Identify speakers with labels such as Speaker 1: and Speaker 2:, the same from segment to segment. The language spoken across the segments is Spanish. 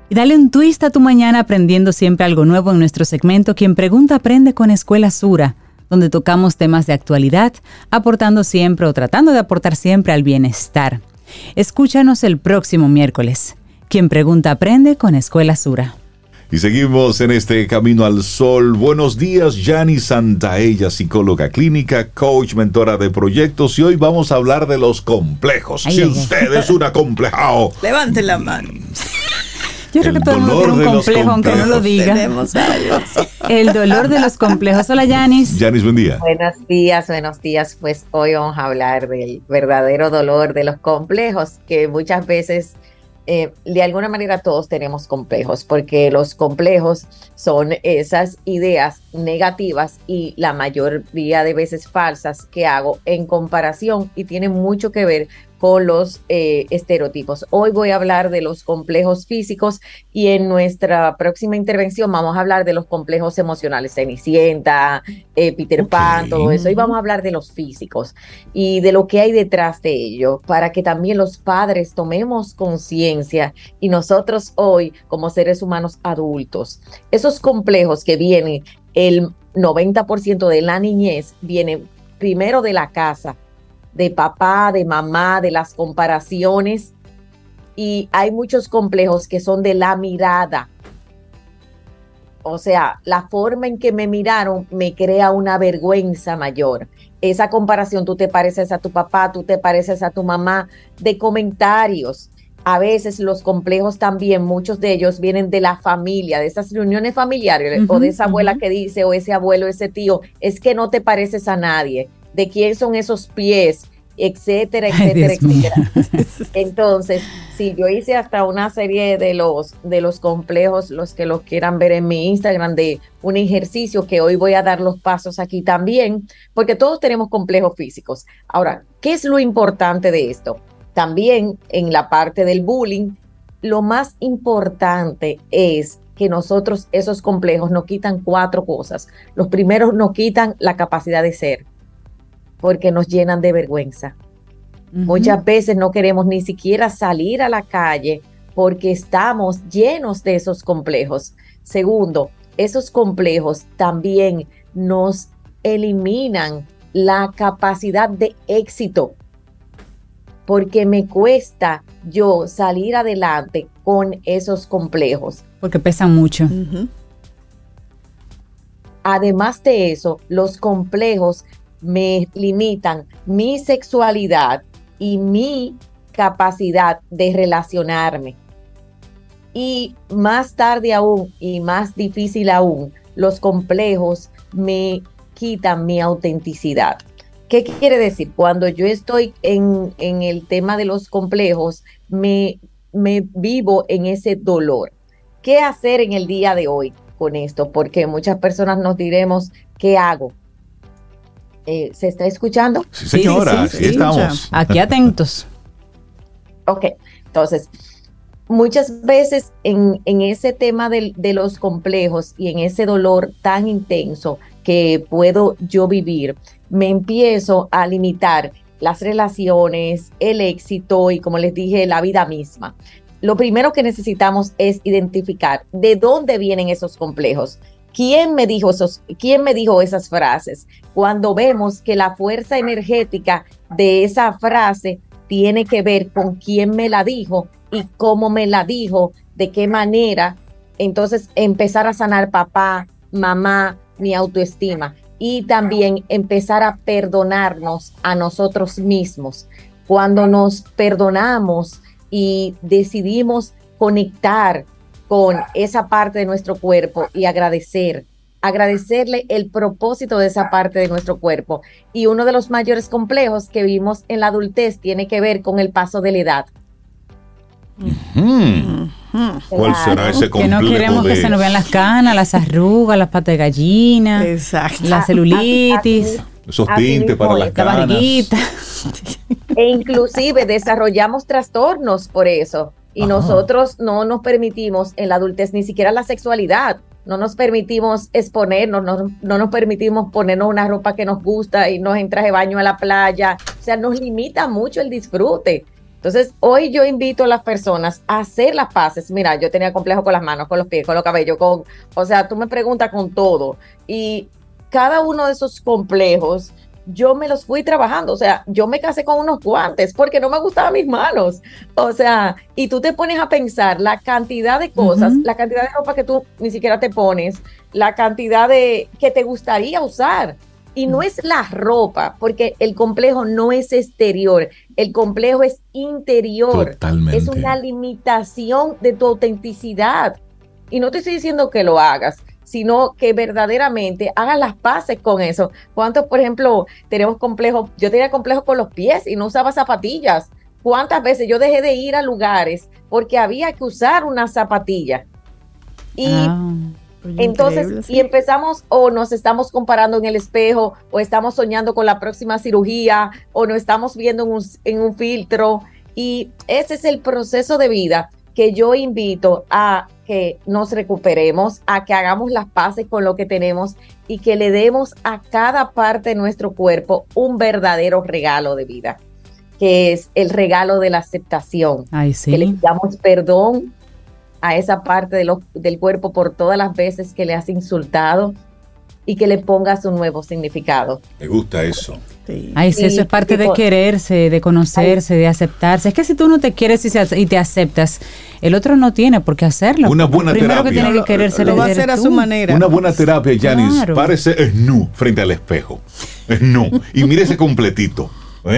Speaker 1: Y dale un twist a tu mañana aprendiendo siempre algo nuevo en nuestro segmento Quien Pregunta Aprende con Escuela Sura, donde tocamos temas de actualidad, aportando siempre o tratando de aportar siempre al bienestar. Escúchanos el próximo miércoles. Quien Pregunta Aprende con Escuela Sura.
Speaker 2: Y seguimos en este Camino al Sol. Buenos días, Yani Santaella, psicóloga clínica, coach, mentora de proyectos. Y hoy vamos a hablar de los complejos. Si usted es un acomplejado,
Speaker 3: levanten la mano.
Speaker 1: Yo creo que todo el mundo tiene un complejo, aunque no lo diga.
Speaker 3: Tenemos varios.
Speaker 1: El dolor de los complejos. Hola, Yanis.
Speaker 2: Yanis, buen día.
Speaker 4: Buenos días. Pues hoy vamos a hablar del verdadero dolor de los complejos, que muchas veces, de alguna manera todos tenemos complejos, porque los complejos son esas ideas negativas y la mayoría de veces falsas que hago en comparación, y tiene mucho que ver con los estereotipos. Hoy voy a hablar de los complejos físicos y en nuestra próxima intervención vamos a hablar de los complejos emocionales, Cenicienta, Peter Pan, todo eso. Y vamos a hablar de los físicos y de lo que hay detrás de ello, para que también los padres tomemos conciencia y nosotros hoy, como seres humanos adultos, esos complejos que vienen, el 90% de la niñez viene primero de la casa, de papá, de mamá, de las comparaciones, y hay muchos complejos que son de la mirada. O sea, la forma en que me miraron me crea una vergüenza mayor. Esa comparación, tú te pareces a tu papá, tú te pareces a tu mamá, de comentarios. A veces los complejos también, muchos de ellos vienen de la familia, de esas reuniones familiares, o de esa abuela que dice, o ese abuelo, ese tío, es que no te pareces a nadie. ¿De quién son esos pies? Etcétera, etcétera, etcétera. Entonces, sí, yo hice hasta una serie de los complejos, los que los quieran ver en mi Instagram, de un ejercicio que hoy voy a dar los pasos aquí también, porque todos tenemos complejos físicos. Ahora, ¿qué es lo importante de esto? También en la parte del bullying, lo más importante es que nosotros, esos complejos nos quitan 4 cosas. Los primeros nos quitan la capacidad de ser, porque nos llenan de vergüenza. Muchas veces no queremos ni siquiera salir a la calle porque estamos llenos de esos complejos. Segundo, esos complejos también nos eliminan la capacidad de éxito, porque me cuesta yo salir adelante con esos complejos.
Speaker 1: Porque pesan mucho.
Speaker 4: Además de eso, los complejos me limitan mi sexualidad y mi capacidad de relacionarme. Y más tarde aún, y más difícil aún, los complejos me quitan mi autenticidad. ¿Qué quiere decir? Cuando yo estoy en el tema de los complejos, me vivo en ese dolor. ¿Qué hacer en el día de hoy con esto? Porque muchas personas nos diremos, ¿qué hago? ¿Se está escuchando?
Speaker 2: Sí, señora, sí, estamos.
Speaker 1: Aquí atentos.
Speaker 4: Ok, entonces, muchas veces en ese tema de los complejos y en ese dolor tan intenso que puedo yo vivir, me empiezo a limitar las relaciones, el éxito y, como les dije, la vida misma. Lo primero que necesitamos es identificar de dónde vienen esos complejos. ¿Quién me dijo esas frases? Cuando vemos que la fuerza energética de esa frase tiene que ver con quién me la dijo y cómo me la dijo, de qué manera, entonces empezar a sanar papá, mamá, mi autoestima, y también empezar a perdonarnos a nosotros mismos. Cuando nos perdonamos y decidimos conectar con esa parte de nuestro cuerpo y agradecerle el propósito de esa parte de nuestro cuerpo. Y uno de los mayores complejos que vimos en la adultez tiene que ver con el paso de la edad.
Speaker 2: ¿Cuál será ese complejo?
Speaker 1: Que no queremos que se nos vean las canas, las arrugas, las patas de gallina, la celulitis,
Speaker 2: esos tintes para las canas,
Speaker 1: la barriguita.
Speaker 4: E inclusive desarrollamos trastornos por eso. Y nosotros no nos permitimos en la adultez ni siquiera la sexualidad. No nos permitimos exponernos, no nos permitimos ponernos una ropa que nos gusta y nos en traje de baño a la playa. O sea, nos limita mucho el disfrute. Entonces, hoy yo invito a las personas a hacer las paces. Mira, yo tenía complejo con las manos, con los pies, con los cabellos, o sea, tú me preguntas con todo. Y cada uno de esos complejos, yo me los fui trabajando. O sea, yo me casé con unos guantes porque no me gustaban mis manos. O sea, y tú te pones a pensar la cantidad de cosas, la cantidad de ropa que tú ni siquiera te pones, la cantidad de que te gustaría usar. Y no es la ropa, porque el complejo no es exterior, el complejo es interior.
Speaker 2: Totalmente.
Speaker 4: Es una limitación de tu autenticidad. Y no te estoy diciendo que lo hagas, sino que verdaderamente hagas las paces con eso. ¿Cuántos, por ejemplo, tenemos complejos? Yo tenía complejo con los pies y no usaba zapatillas. ¿Cuántas veces yo dejé de ir a lugares porque había que usar una zapatilla? Y entonces, sí. Y empezamos o nos estamos comparando en el espejo o estamos soñando con la próxima cirugía o nos estamos viendo en un filtro, y ese es el proceso de vida que yo invito a que nos recuperemos, a que hagamos las paces con lo que tenemos y que le demos a cada parte de nuestro cuerpo un verdadero regalo de vida, que es el regalo de la aceptación.
Speaker 1: Ay, sí.
Speaker 4: Que le damos perdón a esa parte del cuerpo por todas las veces que le has insultado y que le pongas un nuevo significado.
Speaker 2: Me gusta eso.
Speaker 1: Sí. Ay, sí, eso es parte de quererse, de conocerse, de aceptarse. Es que si tú no te quieres y te aceptas, el otro no tiene por qué hacerlo.
Speaker 2: Una buena
Speaker 1: primero
Speaker 2: terapia.
Speaker 1: Que tiene que quererse
Speaker 3: lo va a hacer a su manera.
Speaker 2: Una buena terapia, Yanis.
Speaker 1: Claro.
Speaker 2: Párese nu frente al espejo. Y mírese completito.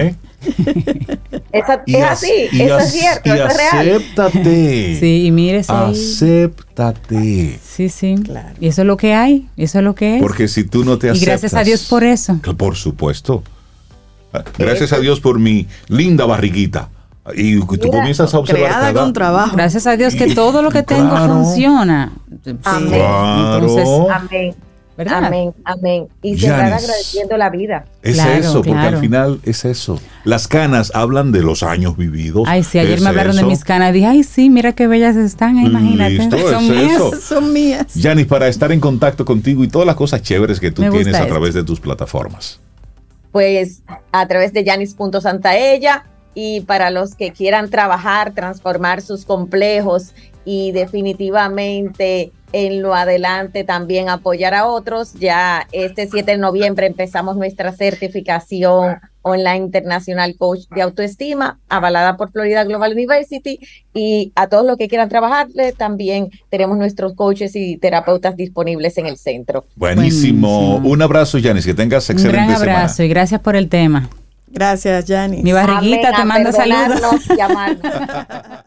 Speaker 4: Es así, eso es cierto, eso es real.
Speaker 2: Acéptate.
Speaker 1: Sí, y mírese ahí.
Speaker 2: Acéptate.
Speaker 1: Sí, sí. Claro. Y eso es lo que hay, eso es lo que es.
Speaker 2: Porque si tú no te aceptas.
Speaker 1: Y gracias a Dios por eso.
Speaker 2: Por supuesto. Gracias a Dios por mi linda barriguita. Y tú comienzas a observar
Speaker 3: creada con trabajo.
Speaker 1: Gracias a Dios que todo lo que tengo funciona.
Speaker 4: Amén.
Speaker 2: Claro.
Speaker 4: Entonces, amén. ¿verdad? Amén, amén. Y cerrar agradeciendo la vida.
Speaker 2: Es eso, porque al final es eso. Las canas hablan de los años vividos.
Speaker 1: Ay, sí, ayer me hablaron de mis canas. Dije, ay, sí, mira qué bellas están, imagínate.
Speaker 2: Listo,
Speaker 1: son mías.
Speaker 2: Eso.
Speaker 3: Son mías.
Speaker 2: Yanis, para estar en contacto contigo y todas las cosas chéveres que tú tienes a través de tus plataformas.
Speaker 4: Pues a través de yanis.santaella, y para los que quieran trabajar, transformar sus complejos y definitivamente en lo adelante también apoyar a otros, ya este 7 de noviembre empezamos nuestra certificación online internacional coach de autoestima, avalada por Florida Global University, y a todos los que quieran trabajarle también tenemos nuestros coaches y terapeutas disponibles en el centro.
Speaker 2: Buenísimo. Un abrazo, Yanis, que tengas excelente semana.
Speaker 1: Un gran abrazo y gracias por el tema.
Speaker 3: Gracias, Yanis.
Speaker 1: Mi barriguita te manda saludos.
Speaker 4: Llamarnos.